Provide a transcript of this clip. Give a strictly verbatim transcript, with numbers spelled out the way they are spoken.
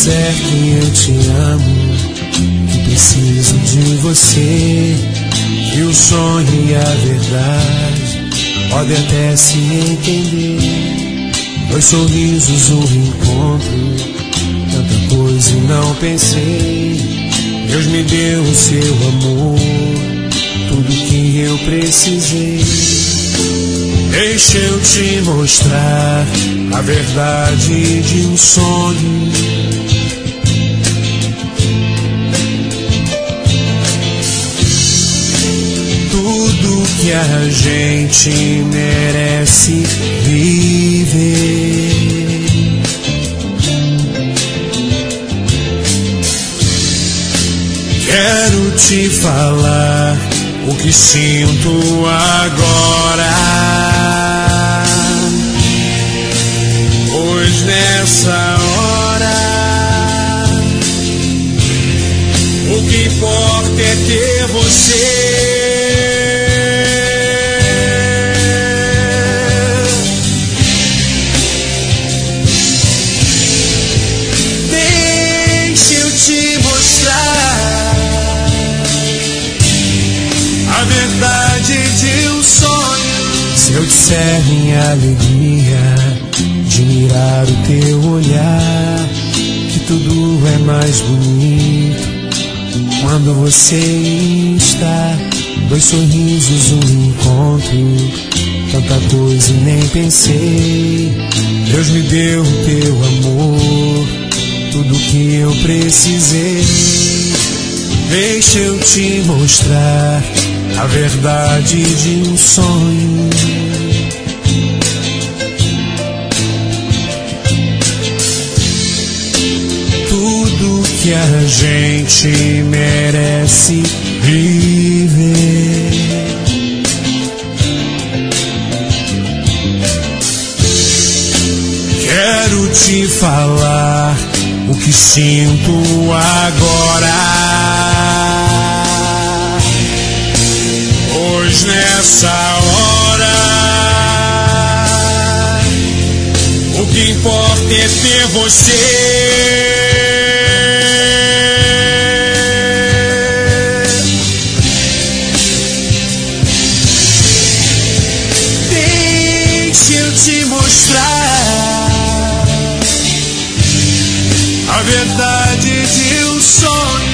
disser que eu te amo, que preciso de você, que o sonho e a verdade podem até se entender. Dois sorrisos, um encontro, tanta coisa e não pensei. Deus me deu o seu amor, tudo que eu precisei. Deixa eu te mostrar a verdade de um sonho. Tudo que a gente merece viver. Quero te falar o que sinto agora, pois nessa hora o que importa é ter você. Deixa eu te mostrar a verdade de um sonho. Se eu disser minha alegria de mirar o teu olhar, que tudo é mais bonito quando você está. Dois sorrisos, um encontro, tanta coisa e nem pensei. Deus me deu o teu amor, tudo que eu precisei. Deixa eu te mostrar a verdade de um sonho. Tudo que a gente merece viver. Quero te falar o que sinto agora, pois nessa hora o que importa é ter você. Deixa eu te mostrar a verdade de um sonho.